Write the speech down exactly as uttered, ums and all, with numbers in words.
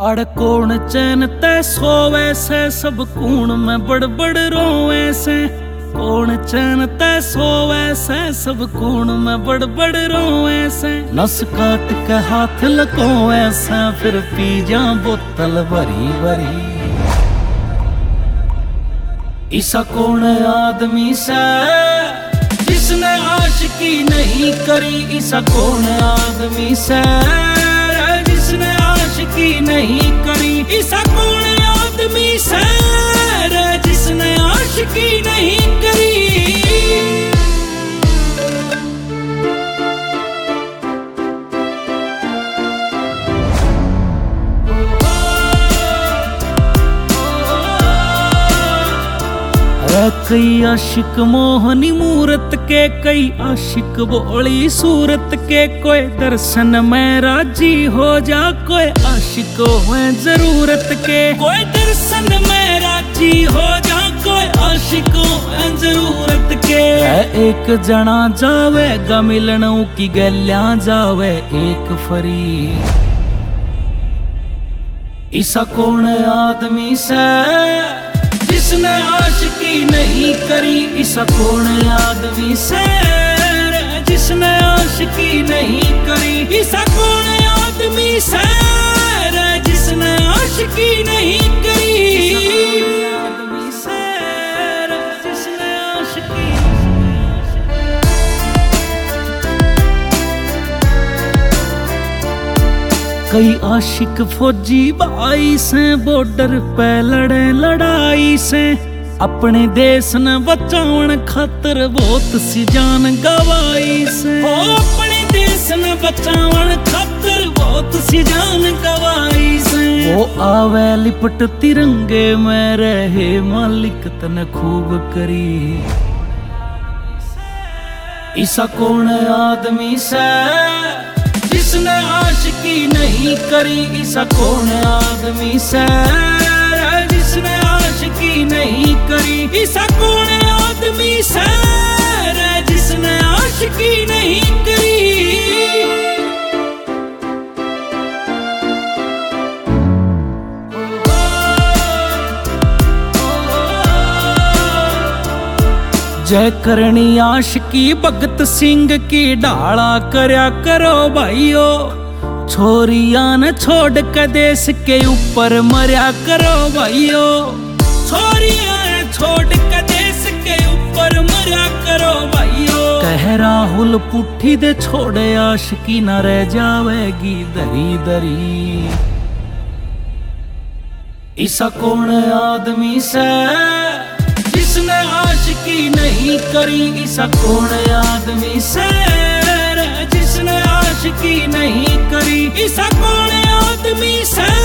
अड़ कौन चैन तय सोवे से, सब कूण में बड़ बड़ रोवे से। कौन चैन तय सोवे से, सब कूण में बड़ बड़ रोवे से। नस काट के हाथ लकोवे से, फिर पी जा बोतल भरी भरी। ऐसा कौन आदमी से जिसने आशिकी नहीं करी। ऐसा कौन आदमी से जिसने आशिकी नहीं करी। ऐसा कौन आदमी से जिसने आशिकी नहीं करी। कई आशिक मोहनी मूरत के, कई आशिक बोली सूरत के। कोई दर्शन में राजी हो जा, कोई आशिक हो जरूरत के। कोई दर्शन में राजी हो जा, कोई आशिक हो जरूरत के। एक जना जावेगा मिलनों की गलियां जावे एक फरी। ऐसा कौन आदमी से जिसने आशिकी नहीं करी। ऐसा कौन आदमी से जिसने आशिकी नहीं करी। ऐसा कौन आदमी से जिसने आशिकी नहीं करी। आदमी से जिसने आशिकी। कई आशिक फौजी भाई से, बॉर्डर पे लड़े लड़ाई से। अपने देश न बचावन खातर बहुत सी जान गवाई से। ओ अपने देश न बचावन खातर बहुत सी जान गवाई से। वो आवे लिपट तिरंगे में, रहे मालिक तने खूब करी। ऐसा कौन आदमी से जिसने आशिकी नहीं करी। ऐसा कौन आदमी से जिसने आशिकी नहीं करी। ऐसा कौन आदमी से जिसने आशिकी नहीं करी। जय करनी आशिकी भगत सिंह की, ढाला करया करो भाइयो। छोरिया न छोड़ के देश के ऊपर मरया करो भाइयो। छोरिया न छोड़ के देश के ऊपर मरया करो भाइयो। कह राहुल पुट्ठी दे छोड़े, आशिकी न रह जावेगी दरी दरी। ऐसा कौन आदमी से जिसने आशिकी नहीं करी। ऐसा कौन आदमी से जिसने आशिकी नहीं करी। ऐसा कौन आदमी से